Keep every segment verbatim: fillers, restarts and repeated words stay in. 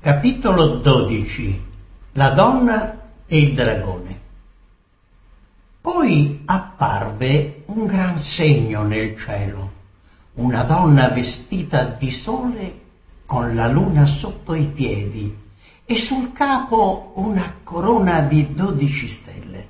Capitolo dodici. La donna e il dragone. Poi apparve un gran segno nel cielo, una donna vestita di sole con la luna sotto i piedi e sul capo una corona di dodici stelle.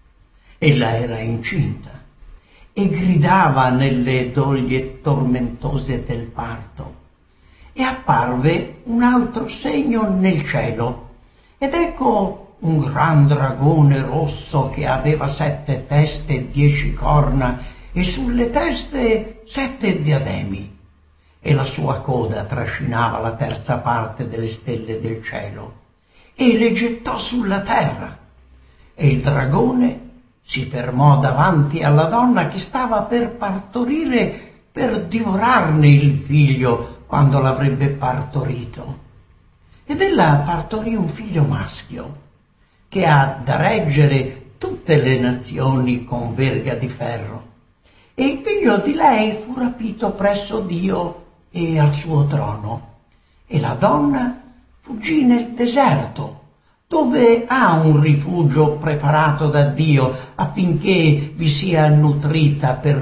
Ella era incinta e gridava nelle doglie tormentose del parto. E apparve un altro segno nel cielo, ed ecco un gran dragone rosso che aveva sette teste e dieci corna, e sulle teste sette diademi, e la sua coda trascinava la terza parte delle stelle del cielo, e le gettò sulla terra. E il dragone si fermò davanti alla donna che stava per partorire, per divorarne il figlio quando l'avrebbe partorito. Ed ella partorì un figlio maschio, che ha da reggere tutte le nazioni con verga di ferro. E il figlio di lei fu rapito presso Dio e al suo trono. E la donna fuggì nel deserto, dove ha un rifugio preparato da Dio affinché vi sia nutrita per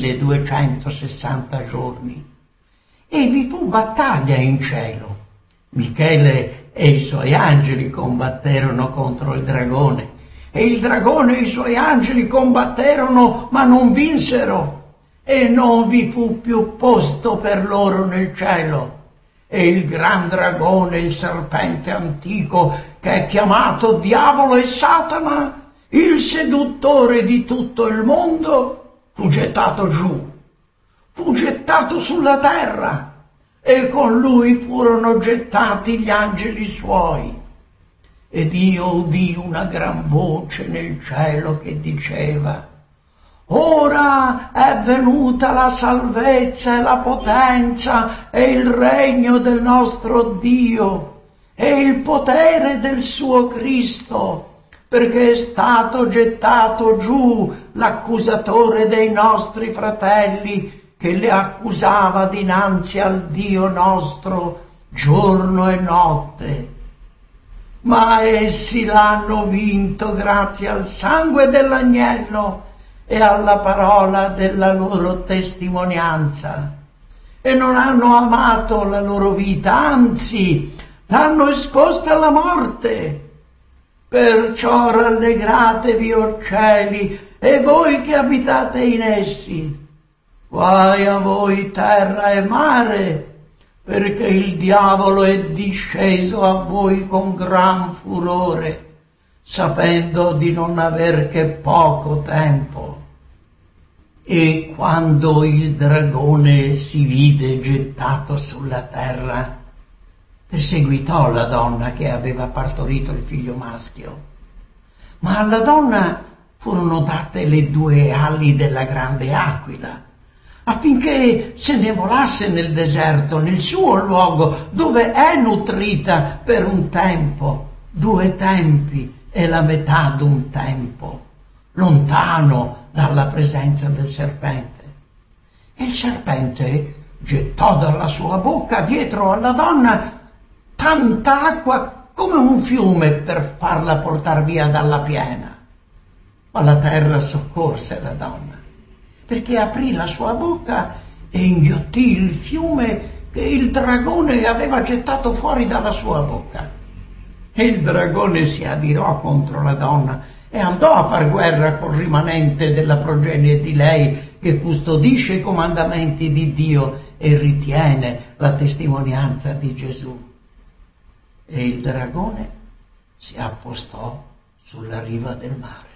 milleduecentosessanta giorni. E vi fu battaglia in cielo. Michele e i suoi angeli combatterono contro il dragone, e il dragone e i suoi angeli combatterono, ma non vinsero, e non vi fu più posto per loro nel cielo. E il gran dragone, il serpente antico, che è chiamato Diavolo e Satana, il seduttore di tutto il mondo, fu gettato giù. Fu gettato sulla terra, e con lui furono gettati gli angeli suoi. Ed io udii una gran voce nel cielo che diceva: ora è venuta la salvezza e la potenza e il regno del nostro Dio e il potere del suo Cristo, perché è stato gettato giù l'accusatore dei nostri fratelli, che le accusava dinanzi al Dio nostro giorno e notte. Ma essi l'hanno vinto grazie al sangue dell'agnello e alla parola della loro testimonianza, e non hanno amato la loro vita, anzi l'hanno esposta alla morte. Perciò rallegratevi, o cieli, e voi che abitate in essi. Guai a voi terra e mare, perché il diavolo è disceso a voi con gran furore, sapendo di non aver che poco tempo. E quando il dragone si vide gettato sulla terra, perseguitò la donna che aveva partorito il figlio maschio. Ma alla donna furono date le due ali della grande aquila, affinché se ne volasse nel deserto, nel suo luogo, dove è nutrita per un tempo, due tempi e la metà d'un tempo, lontano dalla presenza del serpente. E il serpente gettò dalla sua bocca dietro alla donna tanta acqua come un fiume per farla portar via dalla piena. Ma la terra soccorse la donna, perché aprì la sua bocca e inghiottì il fiume che il dragone aveva gettato fuori dalla sua bocca. E il dragone si adirò contro la donna e andò a far guerra col rimanente della progenie di lei, che custodisce i comandamenti di Dio e ritiene la testimonianza di Gesù. E il dragone si appostò sulla riva del mare.